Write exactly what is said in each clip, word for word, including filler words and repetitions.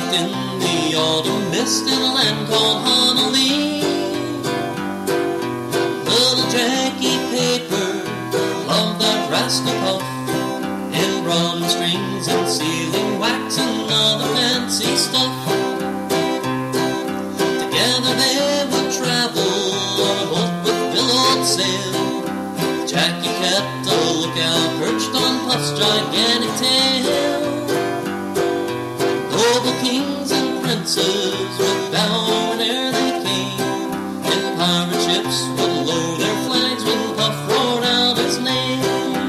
frolicked in the autumn mist in a land called Honolulu. Little Jackie Paper loved that rascal Puff, in bronze strings and sealing wax and other fancy stuff. Together they would travel on a boat with billowed sail. Jackie kept a lookout perched on Puff's gigantic tail. Noble kings and princes would bow whene'er they came, and pirate ships would lower their flags when Puff roared out his name.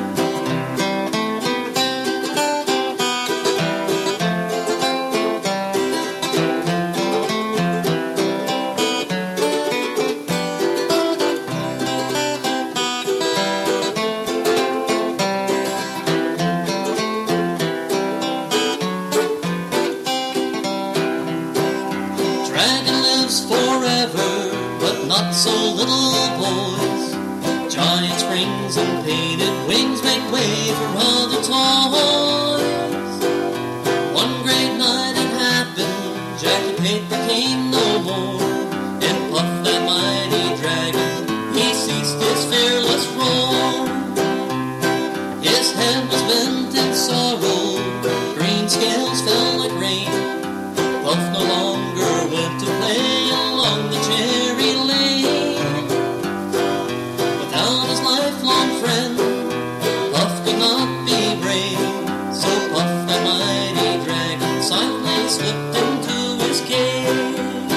Dragon lives forever, but not so little boys. Giant springs and painted wings make way for other toys. One great night it happened, Jackie Paper came no more, and Puff, that mighty dragon, he ceased his fearless roar. His head was bent in sorrow, green scales fell like rain. Puff no longer went to play along the cherry lane. Without his lifelong friend, Puff could not be brave. So Puff, that mighty dragon, silently slipped into his cave.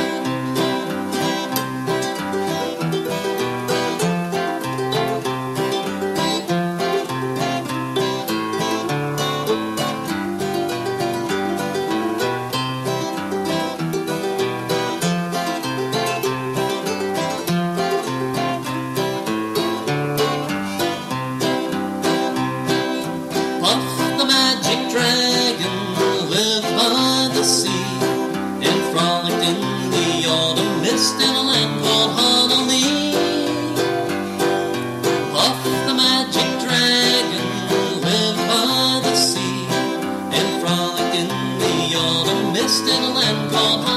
Puff, the magic dragon, lived by the sea, and frolicked in the autumn mist in a land called Honolulu. Puff, the magic dragon, lived by the sea, and frolicked in the autumn mist in a land called Honolulu.